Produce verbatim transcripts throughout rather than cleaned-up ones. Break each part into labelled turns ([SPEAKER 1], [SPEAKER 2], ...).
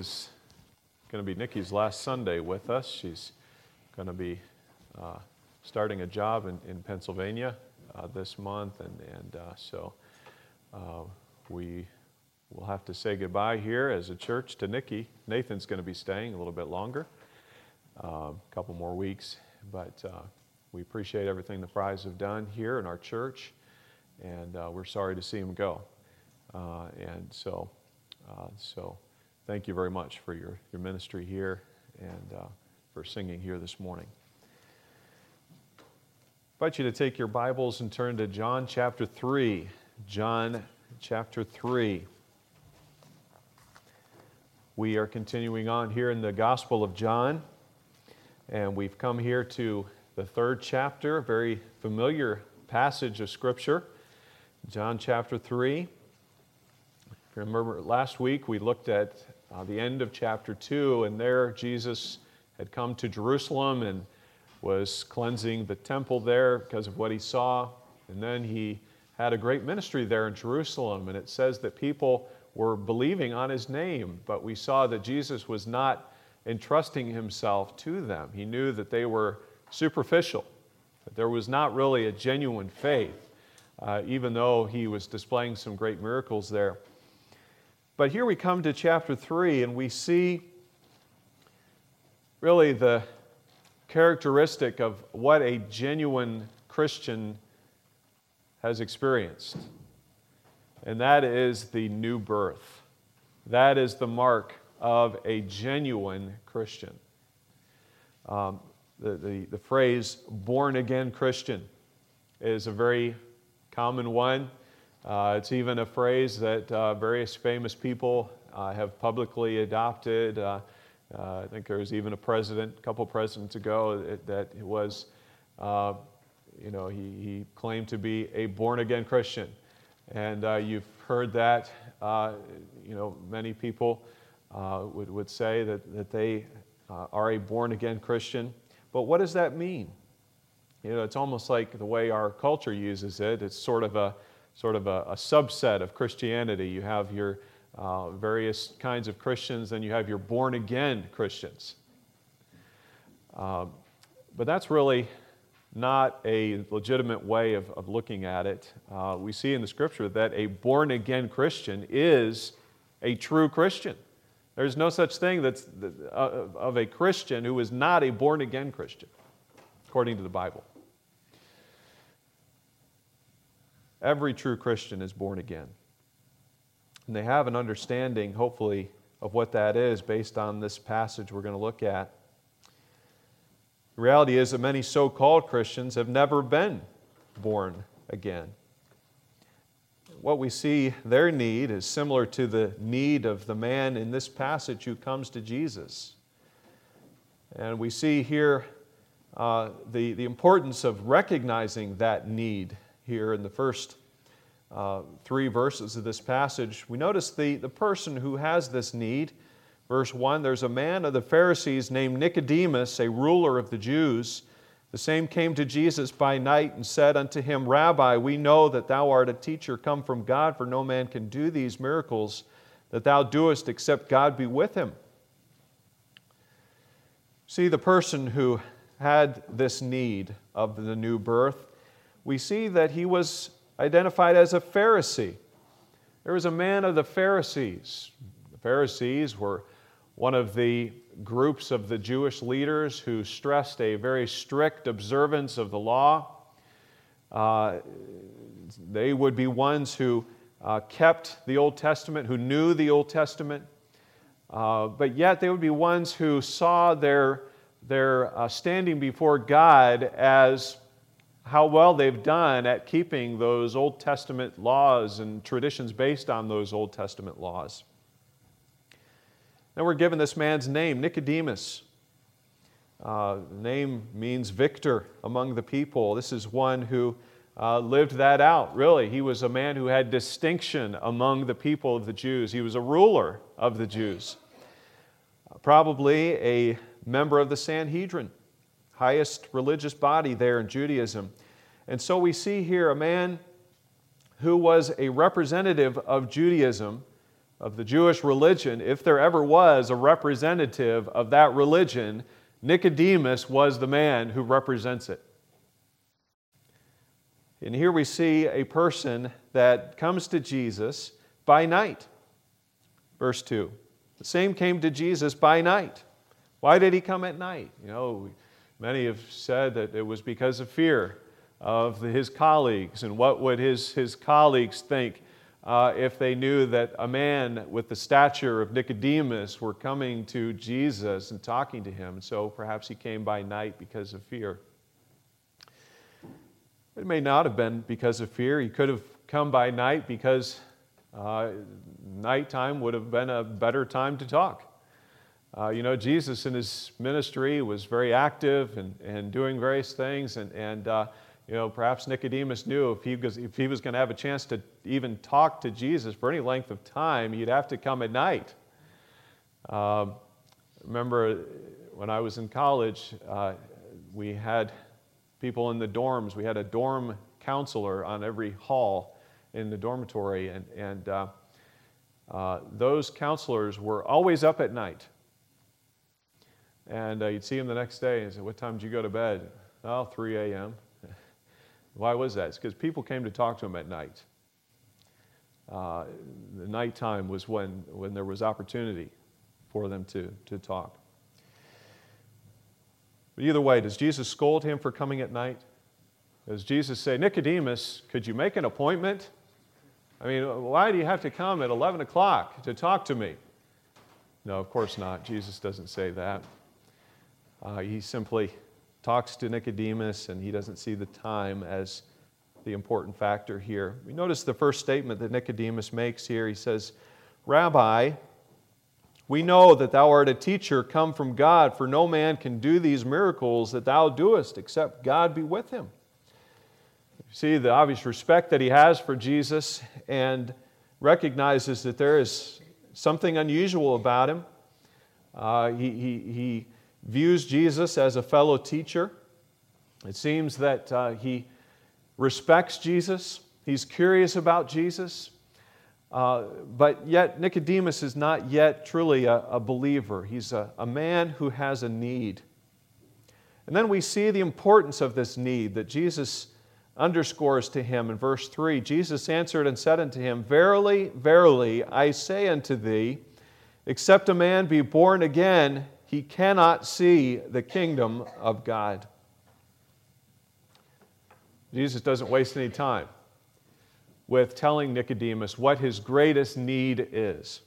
[SPEAKER 1] is going to be Nikki's last Sunday with us. She's going to be uh, starting a job in, in Pennsylvania uh, this month, and, and uh, so uh, we will have to say goodbye here as a church to Nikki. Nathan's going to be staying a little bit longer, uh, a couple more weeks, but uh, we appreciate everything the Frys have done here in our church, and uh, we're sorry to see him go. Uh, and so, uh, so thank you very much for your, your ministry here and uh, for singing here this morning. I invite you to take your Bibles and turn to John chapter three. John chapter three. We are continuing on here in the Gospel of John, and we've come here to the third chapter, a very familiar passage of Scripture, John chapter three. Remember last week we looked at uh, the end of chapter two, and there Jesus had come to Jerusalem and was cleansing the temple there because of what he saw. And then he had a great ministry there in Jerusalem, and it says that people were believing on his name, but we saw that Jesus was not entrusting himself to them. He knew that they were superficial, that there was not really a genuine faith, uh, even though he was displaying some great miracles there. But here we come to chapter three, and we see really the characteristic of what a genuine Christian has experienced. And that is the new birth. That is the mark of a genuine Christian. Um, the, the, the phrase born-again Christian is a very common one. Uh, it's even a phrase that uh, various famous people uh, have publicly adopted. Uh, uh, I think there was even a president, a couple presidents ago, that, that it was, uh, you know, he, he claimed to be a born-again Christian. And uh, you've heard that, uh, you know, many people uh, would, would say that, that they uh, are a born-again Christian. But what does that mean? You know, it's almost like the way our culture uses it. It's sort of a sort of a, a subset of Christianity. You have your uh, various kinds of Christians, and you have your born-again Christians. Uh, but that's really not a legitimate way of, of looking at it. Uh, we see in the Scripture that a born-again Christian is a true Christian. There's no such thing that's uh, of a Christian who is not a born-again Christian, according to the Bible. Every true Christian is born again. And they have an understanding, hopefully, of what that is based on this passage we're going to look at. The reality is that many so-called Christians have never been born again. What we see their need is similar to the need of the man in this passage who comes to Jesus. And we see here uh, the, the importance of recognizing that need. Here in the first uh, three verses of this passage, we notice the, the person who has this need. Verse one, there's a man of the Pharisees named Nicodemus, a ruler of the Jews. The same came to Jesus by night and said unto him, Rabbi, we know that thou art a teacher come from God, for no man can do these miracles that thou doest except God be with him. See, the person who had this need of the new birth, we see that he was identified as a Pharisee. There was a man of the Pharisees. The Pharisees were one of the groups of the Jewish leaders who stressed a very strict observance of the law. Uh, they would be ones who uh, kept the Old Testament, who knew the Old Testament, uh, but yet they would be ones who saw their, their uh, standing before God as how well they've done at keeping those Old Testament laws and traditions based on those Old Testament laws. Then we're given this man's name, Nicodemus. Uh, the name means victor among the people. This is one who uh, lived that out, really. He was a man who had distinction among the people of the Jews. He was a ruler of the Jews. Uh, probably a member of the Sanhedrin, highest religious body there in Judaism. And so we see here a man who was a representative of Judaism, of the Jewish religion, if there ever was a representative of that religion, Nicodemus was the man who represents it. And here we see a person that comes to Jesus by night. Verse two. The same came to Jesus by night. Why did he come at night? You know, many have said that it was because of fear of his colleagues, and what would his, his colleagues think uh, if they knew that a man with the stature of Nicodemus were coming to Jesus and talking to him. And so perhaps he came by night because of fear. It may not have been because of fear. He could have come by night because uh, nighttime would have been a better time to talk. Uh, you know, Jesus in his ministry was very active and, and doing various things, and, and uh, you know, perhaps Nicodemus knew if he was, if he was going to have a chance to even talk to Jesus for any length of time, he'd have to come at night. Uh, remember when I was in college, uh, we had people in the dorms. We had a dorm counselor on every hall in the dormitory, and, and uh, uh, those counselors were always up at night. And uh, you'd see him the next day and say, "What time did you go to bed?" "Oh, three a.m. Why was that? It's because people came to talk to him at night. Uh, the nighttime was when, when there was opportunity for them to, to talk. But either way, does Jesus scold him for coming at night? Does Jesus say, "Nicodemus, could you make an appointment? I mean, why do you have to come at eleven o'clock to talk to me?" No, of course not. Jesus doesn't say that. Uh, he simply talks to Nicodemus, and he doesn't see the time as the important factor here. We notice the first statement that Nicodemus makes here. He says, "Rabbi, we know that thou art a teacher come from God, for no man can do these miracles that thou doest, except God be with him." You see the obvious respect that he has for Jesus, and recognizes that there is something unusual about him. Uh, he, he, he views Jesus as a fellow teacher. It seems that uh, he respects Jesus. He's curious about Jesus. Uh, but yet Nicodemus is not yet truly a, a believer. He's a, a man who has a need. And then we see the importance of this need that Jesus underscores to him in verse three. Jesus answered and said unto him, "Verily, verily, I say unto thee, except a man be born again, he cannot see the kingdom of God." Jesus doesn't waste any time with telling Nicodemus what his greatest need is.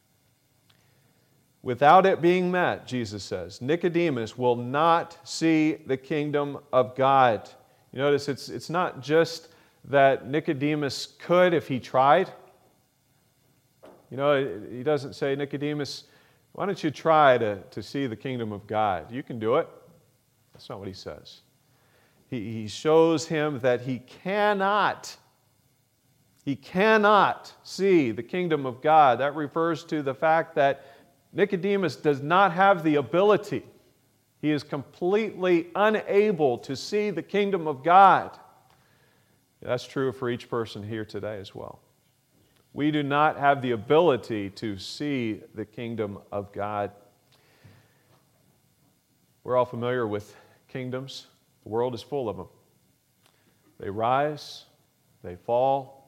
[SPEAKER 1] Without it being met, Jesus says, Nicodemus will not see the kingdom of God. You notice it's, it's not just that Nicodemus could if he tried. You know, he doesn't say, "Nicodemus, why don't you try to, to see the kingdom of God? You can do it." That's not what he says. He, he shows him that he cannot, he cannot see the kingdom of God. That refers to the fact that Nicodemus does not have the ability. He is completely unable to see the kingdom of God. That's true for each person here today as well. We do not have the ability to see the kingdom of God. We're all familiar with kingdoms. The world is full of them. They rise, they fall.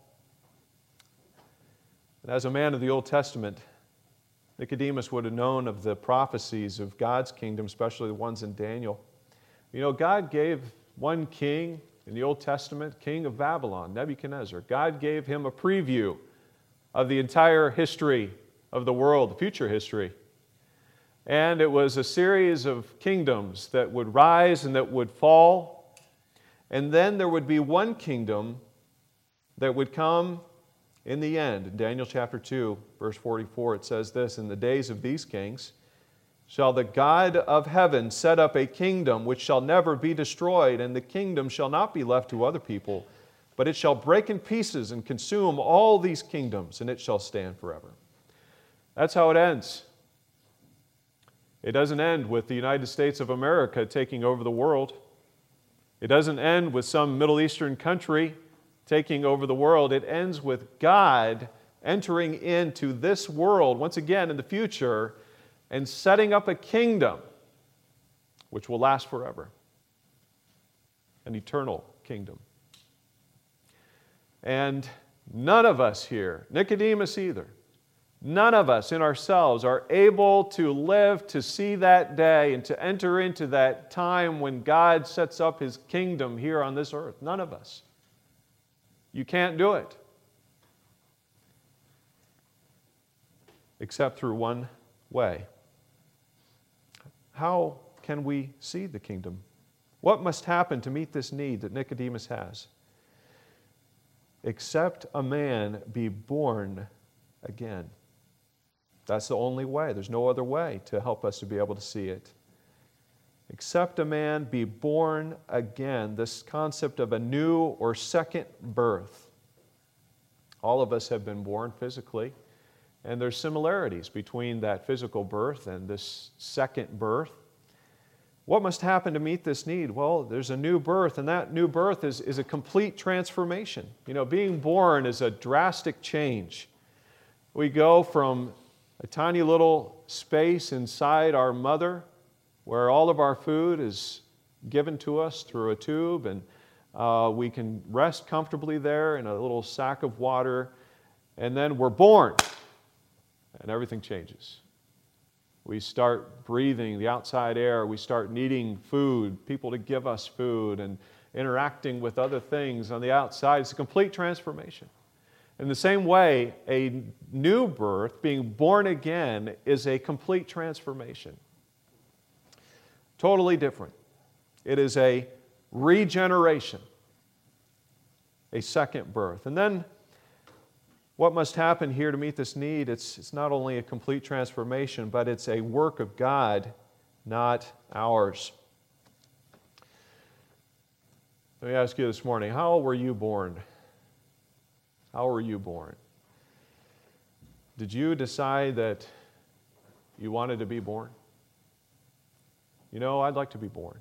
[SPEAKER 1] And as a man of the Old Testament, Nicodemus would have known of the prophecies of God's kingdom, especially the ones in Daniel. You know, God gave one king in the Old Testament, king of Babylon, Nebuchadnezzar. God gave him a preview of the entire history of the world, the future history. And it was a series of kingdoms that would rise and that would fall. And then there would be one kingdom that would come in the end. In Daniel chapter two, verse forty-four, it says this, "In the days of these kings shall the God of heaven set up a kingdom which shall never be destroyed, and the kingdom shall not be left to other people, but it shall break in pieces and consume all these kingdoms, and it shall stand forever." That's how it ends. It doesn't end with the United States of America taking over the world. It doesn't end with some Middle Eastern country taking over the world. It ends with God entering into this world once again in the future and setting up a kingdom which will last forever, an eternal kingdom. And none of us here, Nicodemus either, none of us in ourselves are able to live to see that day and to enter into that time when God sets up His kingdom here on this earth. None of us. You can't do it. Except through one way. How can we see the kingdom? What must happen to meet this need that Nicodemus has? Except a man be born again. That's the only way. There's no other way to help us to be able to see it. Except a man be born again. This concept of a new or second birth. All of us have been born physically, and there's similarities between that physical birth and this second birth. What must happen to meet this need? Well, there's a new birth, and that new birth is, is a complete transformation. You know, being born is a drastic change. We go from a tiny little space inside our mother where all of our food is given to us through a tube, and uh, we can rest comfortably there in a little sack of water, and then we're born, and everything changes. We start breathing the outside air. We start needing food, people to give us food, and interacting with other things on the outside. It's a complete transformation. In the same way, a new birth, being born again, is a complete transformation. Totally different. It is a regeneration, a second birth. And then what must happen here to meet this need? It's, it's not only a complete transformation, but it's a work of God, not ours. Let me ask you this morning, how were you born? How were you born? Did you decide that you wanted to be born? You know, I'd like to be born.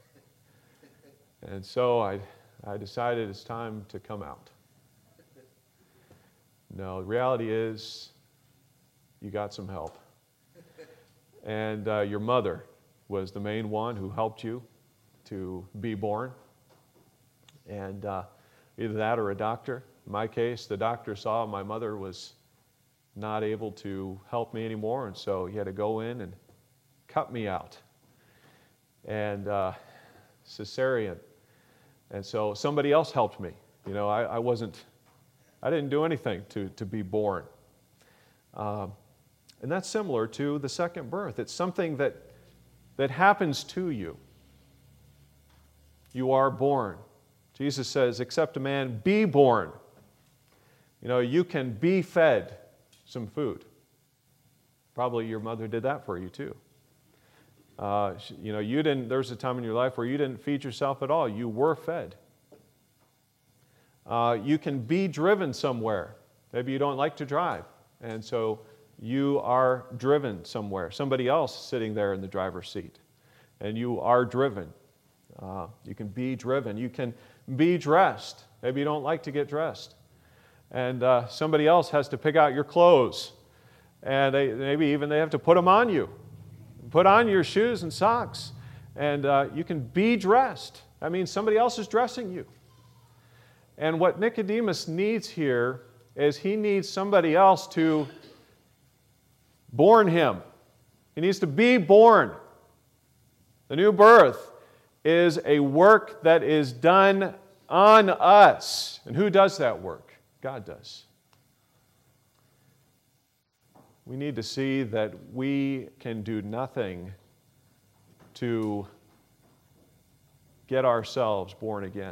[SPEAKER 1] And so I, I decided it's time to come out. No, the reality is you got some help. And uh, your mother was the main one who helped you to be born. And uh, either that or a doctor. In my case, the doctor saw my mother was not able to help me anymore, and so he had to go in and cut me out. And uh, cesarean. And so somebody else helped me. You know, I, I wasn't... I didn't do anything to, to be born. Um, and that's similar to the second birth. It's something that, that happens to you. You are born. Jesus says, except a man be born. You know, you can be fed some food. Probably your mother did that for you too. Uh, you know, you didn't, there was a time in your life where you didn't feed yourself at all. You were fed. Uh, you can be driven somewhere. Maybe you don't like to drive, and so you are driven somewhere. Somebody else sitting there in the driver's seat, and you are driven. Uh, you can be driven. You can be dressed. Maybe you don't like to get dressed, and uh, somebody else has to pick out your clothes, and they, maybe even they have to put them on you. Put on your shoes and socks, and uh, you can be dressed. That means somebody else is dressing you. And what Nicodemus needs here is he needs somebody else to born him. He needs to be born. The new birth is a work that is done on us. And who does that work? God does. We need to see that we can do nothing to get ourselves born again.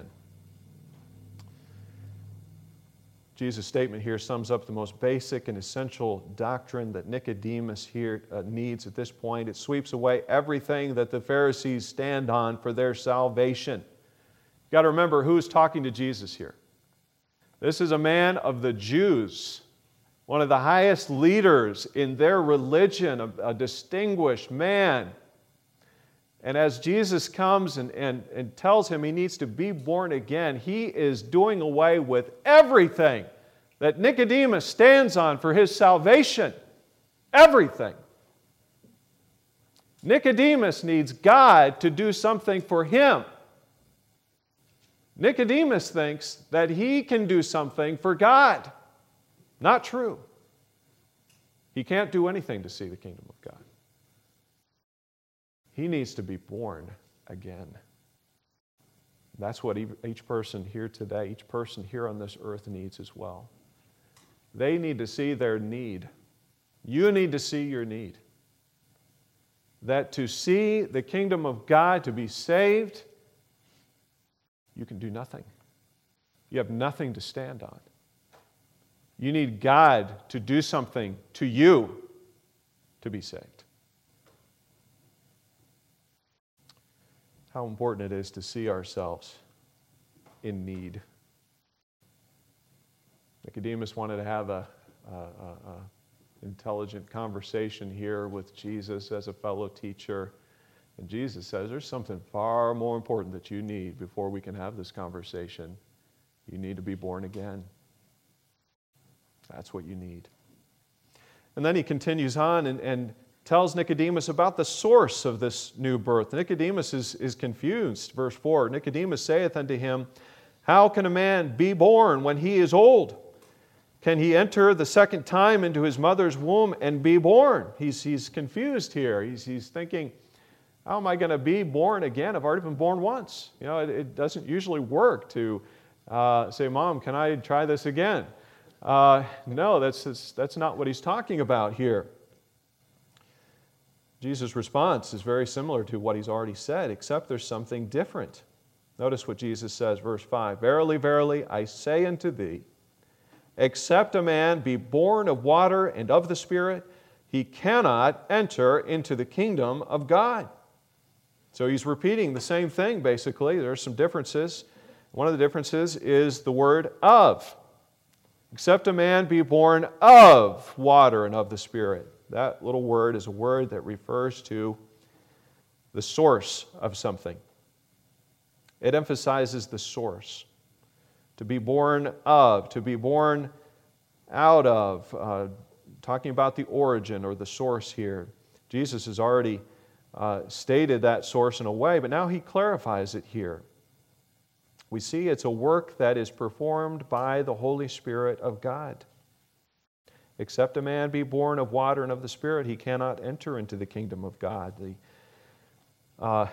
[SPEAKER 1] Jesus' statement here sums up the most basic and essential doctrine that Nicodemus here uh, needs at this point. It sweeps away everything that the Pharisees stand on for their salvation. You've got to remember who's talking to Jesus here. This is a man of the Jews, one of the highest leaders in their religion, a, a distinguished man. And as Jesus comes and, and, and tells him he needs to be born again, he is doing away with everything that Nicodemus stands on for his salvation. Everything. Nicodemus needs God to do something for him. Nicodemus thinks that he can do something for God. Not true. He can't do anything to see the kingdom of God. He needs to be born again. That's what each person here today, each person here on this earth needs as well. They need to see their need. You need to see your need. That to see the kingdom of God, to be saved, you can do nothing. You have nothing to stand on. You need God to do something to you to be saved. How important it is to see ourselves in need. Nicodemus wanted to have a, a, a, a intelligent conversation here with Jesus as a fellow teacher. And Jesus says there's something far more important that you need before we can have this conversation. You need to be born again. That's what you need. And then he continues on and, and tells Nicodemus about the source of this new birth. Nicodemus is, is confused. Verse four, Nicodemus saith unto him, how can a man be born when he is old? Can he enter the second time into his mother's womb and be born? He's, he's confused here. He's, he's thinking, how am I going to be born again? I've already been born once. You know, it, it doesn't usually work to uh, say, Mom, can I try this again? Uh, no, that's, that's, that's not what he's talking about here. Jesus' response is very similar to what he's already said, except there's something different. Notice what Jesus says, verse five. Verily, verily, I say unto thee, except a man be born of water and of the Spirit, he cannot enter into the kingdom of God. So he's repeating the same thing, basically. There are some differences. One of the differences is the word of. Except a man be born of water and of the Spirit. That little word is a word that refers to the source of something. It emphasizes the source. To be born of, to be born out of, uh, talking about the origin or the source here. Jesus has already uh, stated that source in a way, but now he clarifies it here. We see it's a work that is performed by the Holy Spirit of God. Except a man be born of water and of the Spirit, he cannot enter into the kingdom of God. The uh,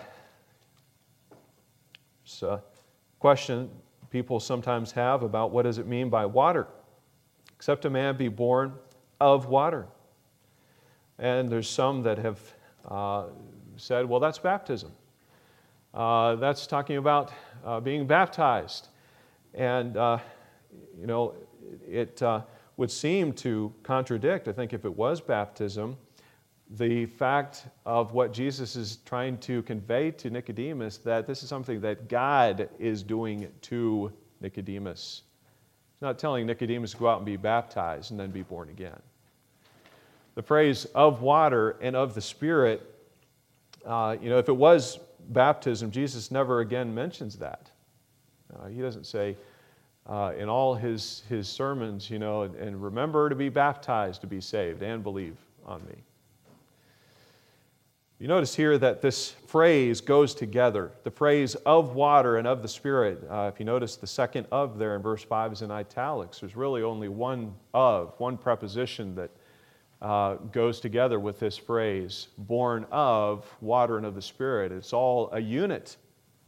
[SPEAKER 1] it's a question people sometimes have about what does it mean by water. Except a man be born of water. And there's some that have uh, said, well, that's baptism. Uh, that's talking about uh, being baptized. And, uh, you know, it uh, would seem to contradict, I think, if it was baptism, the fact of what Jesus is trying to convey to Nicodemus, that this is something that God is doing to Nicodemus. He's not telling Nicodemus to go out and be baptized and then be born again. The phrase of water and of the Spirit, uh, you know, if it was baptism, Jesus never again mentions that. Uh, he doesn't say uh, in all his, his sermons, you know, and, and remember to be baptized to be saved and believe on me. You notice here that this phrase goes together. The phrase of water and of the Spirit. Uh, if you notice the second of there in verse five is in italics. There's really only one of, one preposition that uh, goes together with this phrase. Born of water and of the Spirit. It's all a unit.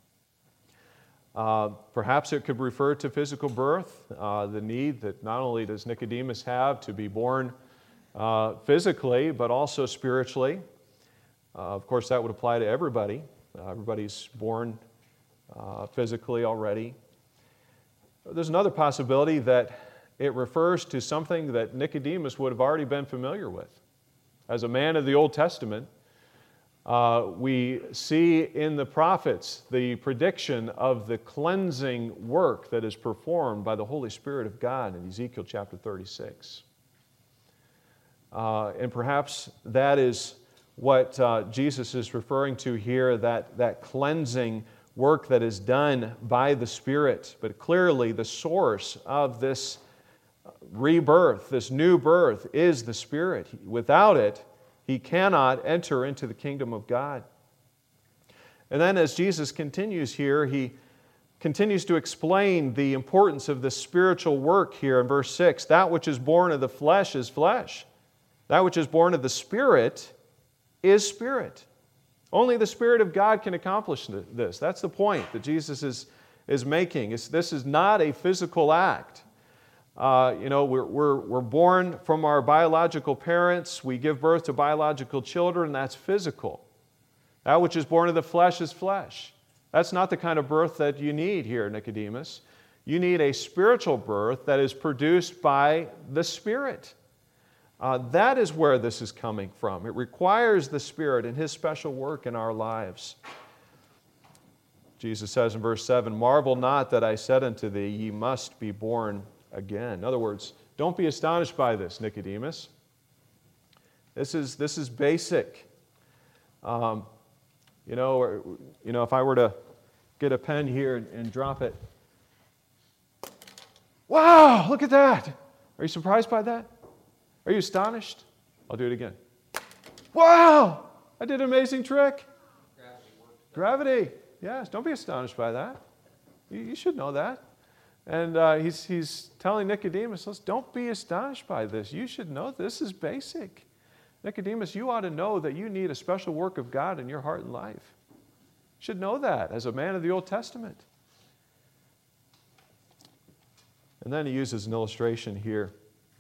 [SPEAKER 1] Uh, perhaps it could refer to physical birth. Uh, the need that not only does Nicodemus have to be born uh, physically, but also spiritually. Uh, of course, that would apply to everybody. Uh, everybody's born uh, physically already. There's another possibility that it refers to something that Nicodemus would have already been familiar with. As a man of the Old Testament, uh, we see in the prophets the prediction of the cleansing work that is performed by the Holy Spirit of God in Ezekiel chapter thirty-six. Uh, and perhaps that is what uh, Jesus is referring to here, that, that cleansing work that is done by the Spirit. But clearly the source of this rebirth, this new birth, is the Spirit. Without it, he cannot enter into the kingdom of God. And then as Jesus continues here, he continues to explain the importance of the spiritual work here in verse six. That which is born of the flesh is flesh. That which is born of the Spirit is spirit. Only the Spirit of God can accomplish this. That's the point that Jesus is, is making. It's, this is not a physical act. Uh, you know, we're, we're, we're born from our biological parents. We give birth to biological children. That's physical. That which is born of the flesh is flesh. That's not the kind of birth that you need here, Nicodemus. You need a spiritual birth that is produced by the Spirit. Uh, that is where this is coming from. It requires the Spirit and His special work in our lives. Jesus says in verse seven, "Marvel not that I said unto thee, ye must be born again." In other words, don't be astonished by this, Nicodemus. This is, this is basic. Um, you know, or, you know, if I were to get a pen here and, and drop it. Wow, look at that. Are you surprised by that? Are you astonished? I'll do it again. Wow, I did an amazing trick. Gravity. Gravity. Yes, don't be astonished by that. You, you should know that. And uh, he's, he's telling Nicodemus, listen, don't be astonished by this. You should know this is basic. Nicodemus, you ought to know that you need a special work of God in your heart and life. You should know that as a man of the Old Testament. And then he uses an illustration here.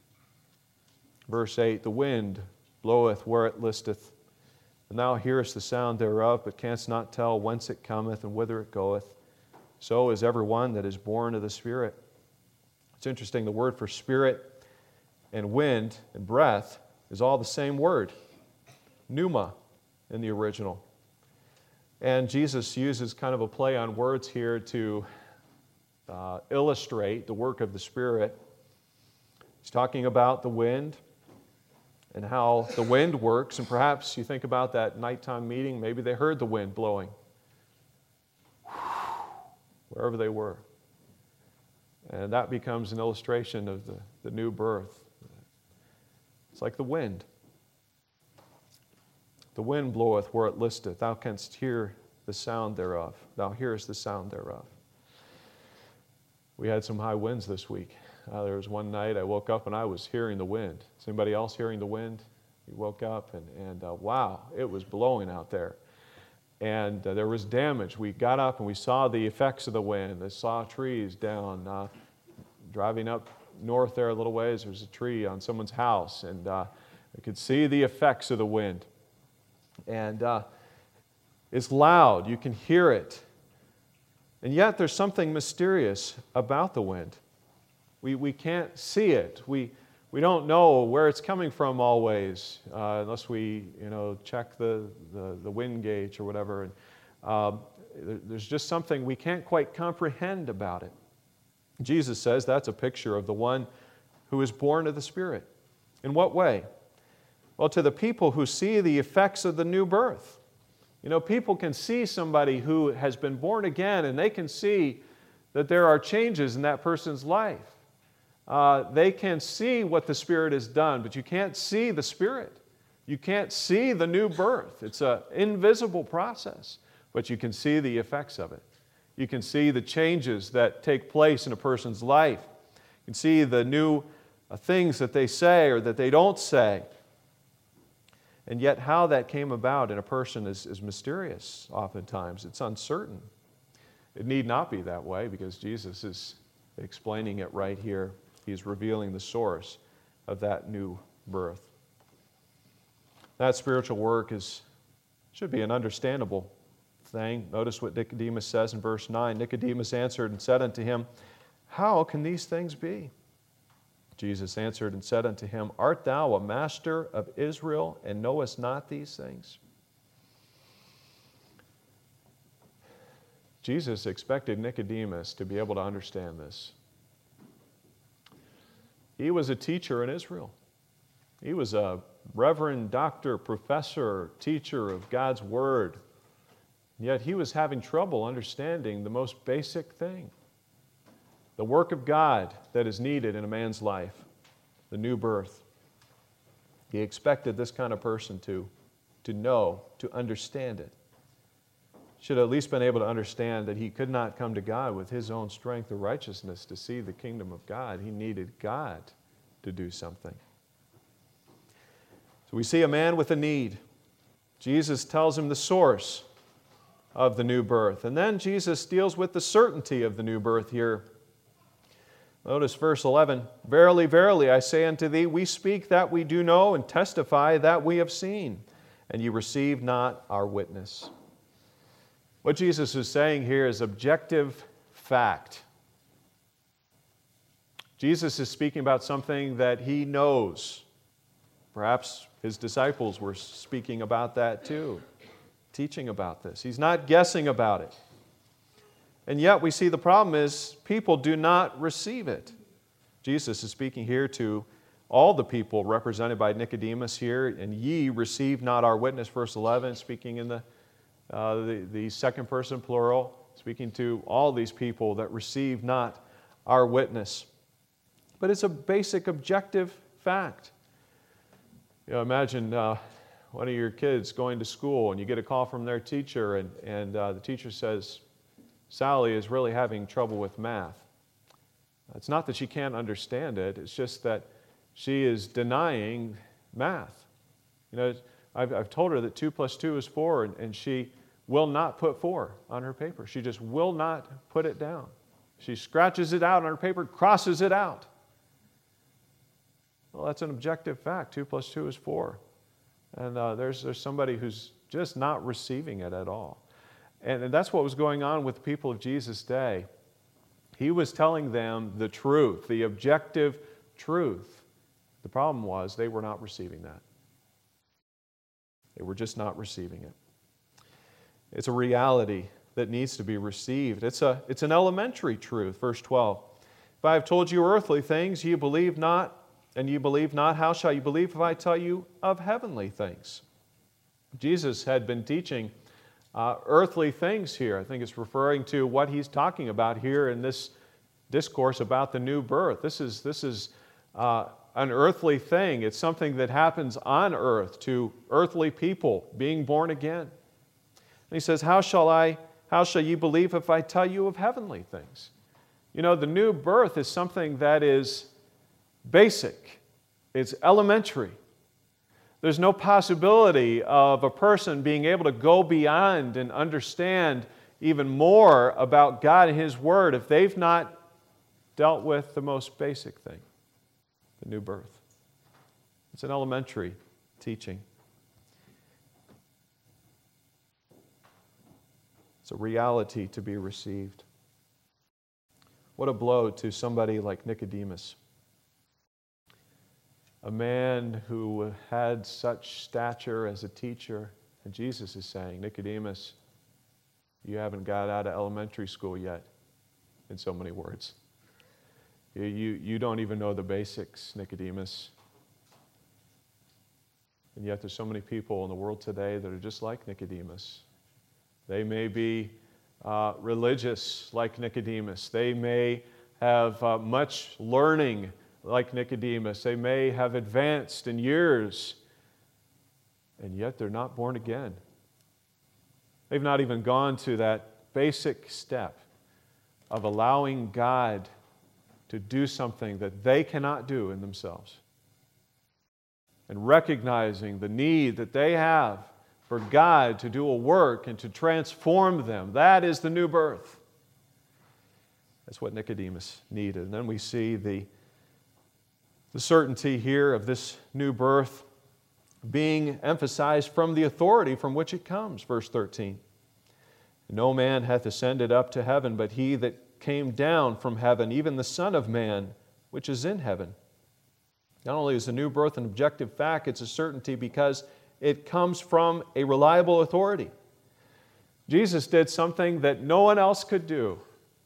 [SPEAKER 1] Verse eight, "The wind bloweth where it listeth, and thou hearest the sound thereof, but canst not tell whence it cometh and whither it goeth. So is every one that is born of the Spirit." It's interesting, the word for spirit and wind and breath is all the same word, pneuma in the original. And Jesus uses kind of a play on words here to uh, illustrate the work of the Spirit. He's talking about the wind and how the wind works. And perhaps you think about that nighttime meeting, maybe they heard the wind blowing wherever they were. And that becomes an illustration of the, the new birth. It's like the wind. "The wind bloweth where it listeth. Thou canst hear the sound thereof. Thou hearest the sound thereof." We had some high winds this week. Uh, there was one night I woke up and I was hearing the wind. Is anybody else hearing the wind? You woke up and, and uh, wow, it was blowing out there. And uh, there was damage. We got up and we saw the effects of the wind. I saw trees down. Uh, driving up north there a little ways, there was a tree on someone's house, and uh, I could see the effects of the wind. And uh, it's loud. You can hear it. And yet there's something mysterious about the wind. We, we can't see it. We, we don't know where it's coming from always, uh, unless we you know, check the, the, the wind gauge or whatever. And, um, there, there's just something we can't quite comprehend about it. Jesus says that's a picture of the one who is born of the Spirit. In what way? Well, to the people who see the effects of the new birth. You know, people can see somebody who has been born again, and they can see that there are changes in that person's life. Uh, they can see what the Spirit has done, but you can't see the Spirit. You can't see the new birth. It's an invisible process, but you can see the effects of it. You can see the changes that take place in a person's life. You can see the new uh, things that they say or that they don't say. And yet how that came about in a person is, is mysterious oftentimes. It's uncertain. It need not be that way because Jesus is explaining it right here. He's revealing the source of that new birth. That spiritual work is should be an understandable thing. Notice what Nicodemus says in verse nine. "Nicodemus answered and said unto him, How can these things be? Jesus answered and said unto him, Art thou a master of Israel, and knowest not these things?" Jesus expected Nicodemus to be able to understand this. He was a teacher in Israel. He was a reverend, doctor, professor, teacher of God's Word. Yet he was having trouble understanding the most basic thing, the work of God that is needed in a man's life. the new birth. He expected this kind of person to, to know, to understand it. Should have at least been able to understand that he could not come to God with his own strength or righteousness to see the kingdom of God. He needed God to do something. So we see a man with a need. Jesus tells him the source of the new birth. And then Jesus deals with the certainty of the new birth here. Notice verse eleven, "Verily, verily, I say unto thee, we speak that we do know, and testify that we have seen, and ye receive not our witness." What Jesus is saying here is objective fact. Jesus is speaking about something that he knows. Perhaps his disciples were speaking about that too, teaching about this. He's not guessing about it. And yet we see the problem is people do not receive it. Jesus is speaking here to all the people represented by Nicodemus here, and ye receive not our witness, verse eleven, speaking in the Uh, the, the second person plural, speaking to all these people that receive not our witness. But it's a basic objective fact. You know, imagine uh, one of your kids going to school and you get a call from their teacher and, and uh, the teacher says, Sally is really having trouble with math. It's not that she can't understand it, it's just that she is denying math. You know, I've, I've told her that two plus two is four, and, and she will not put four on her paper. She just will not put it down. She scratches it out on her paper, crosses it out. Well, that's an objective fact. Two plus two is four. And uh, there's, there's somebody who's just not receiving it at all. And, and that's what was going on with the people of Jesus' day. He was telling them the truth, the objective truth. The problem was they were not receiving that. They were just not receiving it. It's a reality that needs to be received. It's, a, it's an elementary truth. Verse twelve. "If I have told you earthly things, ye believe not, and ye believe not, how shall you believe if I tell you of heavenly things?" Jesus had been teaching uh, earthly things here. I think it's referring to what he's talking about here in this discourse about the new birth. This is, this is uh, an earthly thing. It's something that happens on earth to earthly people being born again. And he says, how shall I, how shall you believe if I tell you of heavenly things? You know, the new birth is something that is basic. It's elementary. There's no possibility of a person being able to go beyond and understand even more about God and His Word if they've not dealt with the most basic thing, the new birth. It's an elementary teaching. It's a reality to be received. What a blow to somebody like Nicodemus, a man who had such stature as a teacher. And Jesus is saying, Nicodemus, you haven't got out of elementary school yet, in so many words. You, you, you don't even know the basics, Nicodemus. And yet there's so many people in the world today that are just like Nicodemus. They may be uh, religious like Nicodemus. They may have uh, much learning like Nicodemus. They may have advanced in years, and yet they're not born again. They've not even gone to that basic step of allowing God to do something that they cannot do in themselves, and recognizing the need that they have for God to do a work and to transform them. That is the new birth. That's what Nicodemus needed. And then we see the, the certainty here of this new birth being emphasized from the authority from which it comes. Verse thirteen. No man hath ascended up to heaven, but he that came down from heaven, even the Son of Man, which is in heaven. Not only is the new birth an objective fact, it's a certainty because it comes from a reliable authority. Jesus did something that no one else could do.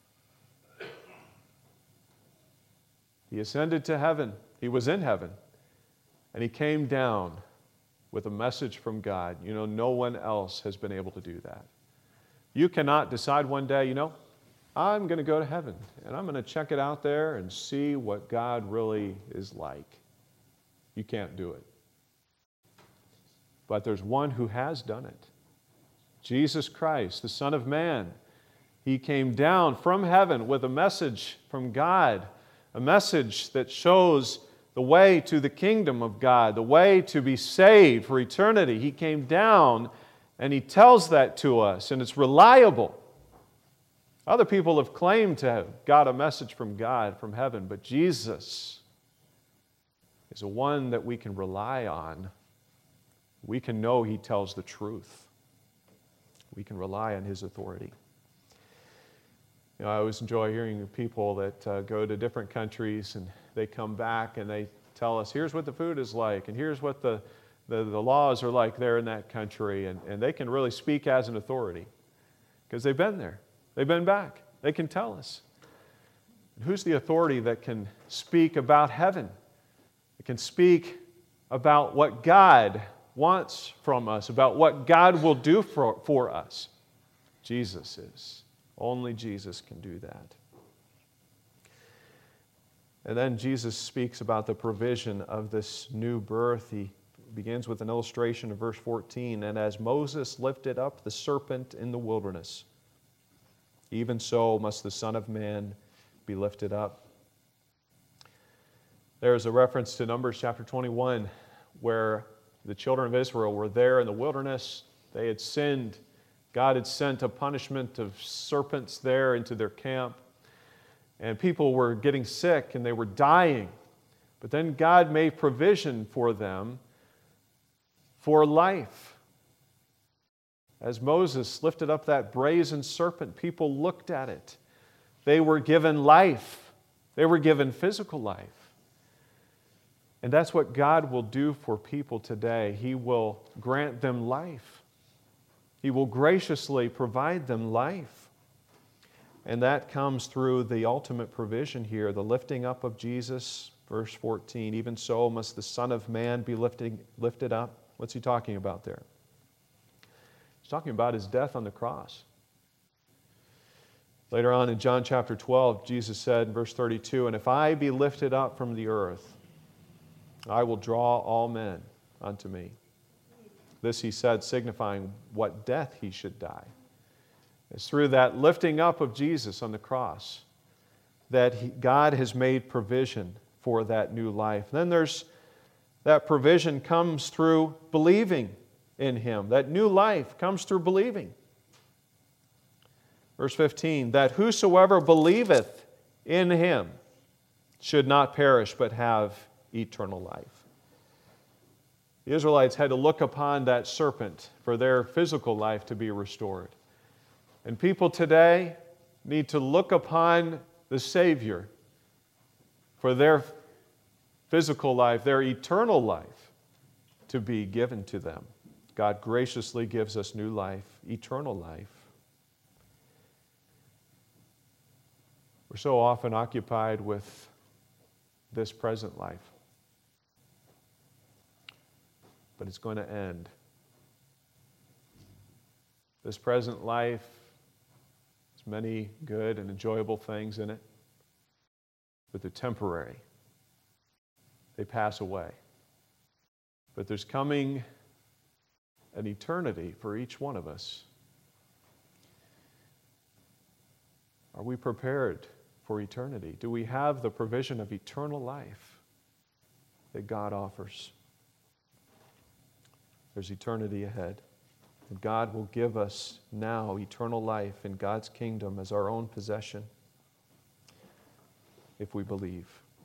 [SPEAKER 1] He ascended to heaven. He was in heaven. And He came down with a message from God. You know, no one else has been able to do that. You cannot decide one day, you know, I'm going to go to heaven and I'm going to check it out there and see what God really is like. You can't do it. But there's one who has done it. Jesus Christ, the Son of Man. He came down from heaven with a message from God, a message that shows the way to the kingdom of God, the way to be saved for eternity. He came down and He tells that to us, and it's reliable. Other people have claimed to have got a message from God, from heaven, but Jesus is the one that we can rely on. We can know He tells the truth. We can rely on His authority. You know, I always enjoy hearing people that uh, go to different countries and they come back and they tell us, here's what the food is like, and here's what the, the, the laws are like there in that country. And, and they can really speak as an authority because they've been there. They've been back. They can tell us. And who's the authority that can speak about heaven? It can speak about what God wants from us, about what God will do for, for us. Jesus is. Only Jesus can do that. And then Jesus speaks about the provision of this new birth. He begins with an illustration of verse fourteen. And as Moses lifted up the serpent in the wilderness, even so must the Son of Man be lifted up. There is a reference to Numbers chapter twenty-one where the children of Israel were there in the wilderness. They had sinned. God had sent a punishment of serpents there into their camp. And people were getting sick and they were dying. But then God made provision for them for life. As Moses lifted up that brazen serpent, people looked at it. They were given life. They were given physical life. And that's what God will do for people today. He will grant them life. He will graciously provide them life. And that comes through the ultimate provision here, the lifting up of Jesus. Verse fourteen, even so must the Son of Man be lifted, lifted up. What's He talking about there? He's talking about His death on the cross. Later on in John chapter twelve, Jesus said in verse thirty-two, and if I be lifted up from the earth, I will draw all men unto me. This He said, signifying what death He should die. It's through that lifting up of Jesus on the cross that he, God has made provision for that new life. Then there's that provision comes through believing in Him. That new life comes through believing. Verse fifteen, that whosoever believeth in Him should not perish but have eternal life. The Israelites had to look upon that serpent for their physical life to be restored. And people today need to look upon the Savior for their physical life, their eternal life, to be given to them. God graciously gives us new life, eternal life. We're so often occupied with this present life. But it's going to end. This present life has many good and enjoyable things in it, but they're temporary. They pass away. But there's coming an eternity for each one of us. Are we prepared for eternity? Do we have the provision of eternal life that God offers? There's eternity ahead. And God will give us now eternal life in God's kingdom as our own possession if we believe.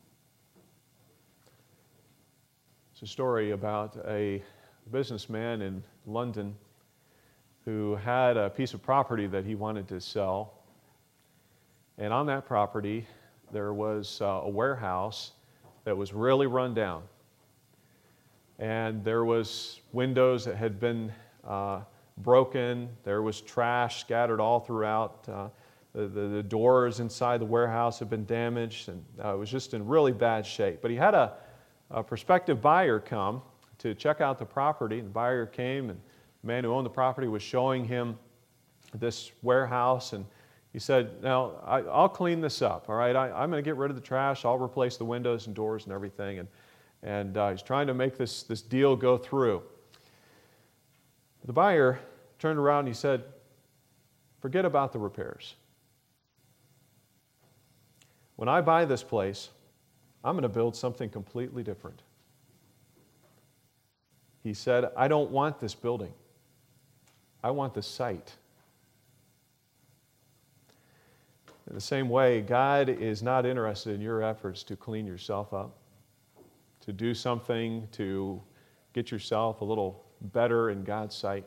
[SPEAKER 1] It's a story about a businessman in London who had a piece of property that he wanted to sell. And on that property, there was uh, a warehouse that was really run down. And there was windows that had been uh, broken. There was trash scattered all throughout. Uh, the, the, the doors inside the warehouse had been damaged, and uh, it was just in really bad shape. But he had a, a prospective buyer come to check out the property. The buyer came, and the man who owned the property was showing him this warehouse, and he said, now, I, I'll clean this up, all right? I, I'm going to get rid of the trash. I'll replace the windows and doors and everything. And And uh, he's trying to make this, this deal go through. The buyer turned around and he said, forget about the repairs. When I buy this place, I'm going to build something completely different. He said, I don't want this building. I want the site. In the same way, God is not interested in your efforts to clean yourself up, to do something to get yourself a little better in God's sight.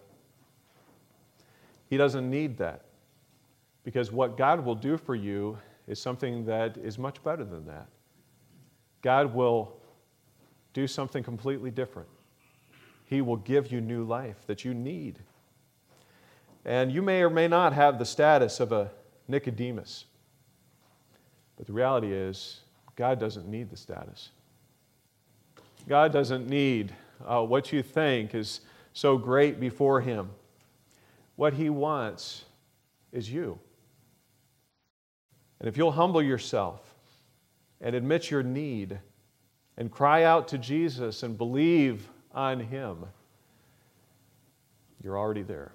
[SPEAKER 1] He doesn't need that, because what God will do for you is something that is much better than that. God will do something completely different. He will give you new life that you need. And you may or may not have the status of a Nicodemus. But the reality is, God doesn't need the status. God doesn't need uh, what you think is so great before Him. What He wants is you. And if you'll humble yourself and admit your need and cry out to Jesus and believe on Him, you're already there.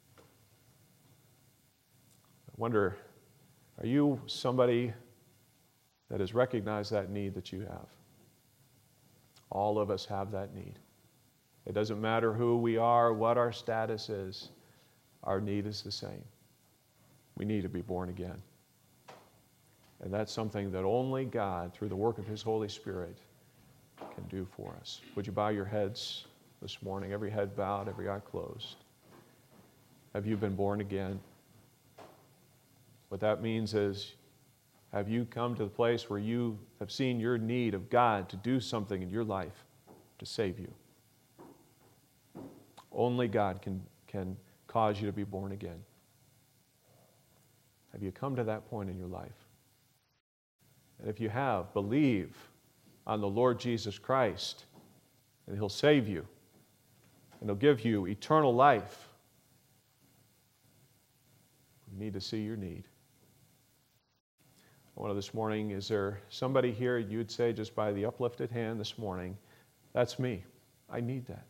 [SPEAKER 1] I wonder, are you somebody that has recognized that need that you have? All of us have that need. It doesn't matter who we are, what our status is, our need is the same. We need to be born again. And that's something that only God, through the work of His Holy Spirit, can do for us. Would you bow your heads this morning, every head bowed, every eye closed? Have you been born again? What that means is, have you come to the place where you have seen your need of God to do something in your life to save you? Only God can, can cause you to be born again. Have you come to that point in your life? And if you have, believe on the Lord Jesus Christ, and He'll save you, and He'll give you eternal life. You need to see your need. I wonder this morning, is there somebody here you'd say just by the uplifted hand this morning, that's me. I need that.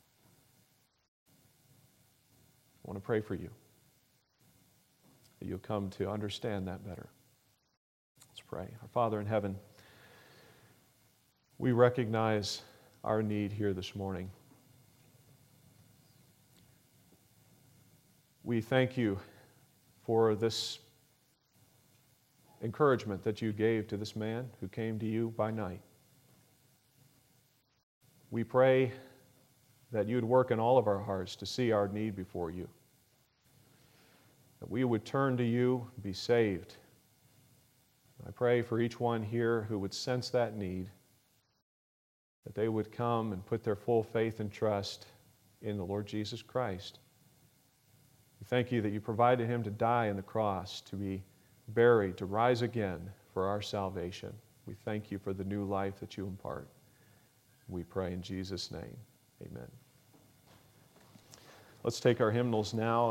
[SPEAKER 1] I want to pray for you, that you'll come to understand that better. Let's pray. Our Father in heaven, we recognize our need here this morning. We thank you for this encouragement that you gave to this man who came to you by night. We pray that you would work in all of our hearts to see our need before you, that we would turn to you, be saved. I pray for each one here who would sense that need, that they would come and put their full faith and trust in the Lord Jesus Christ. We thank you that you provided Him to die on the cross, to be buried, to rise again for our salvation. We thank you for the new life that you impart. We pray in Jesus' name. Amen. Let's take our hymnals now.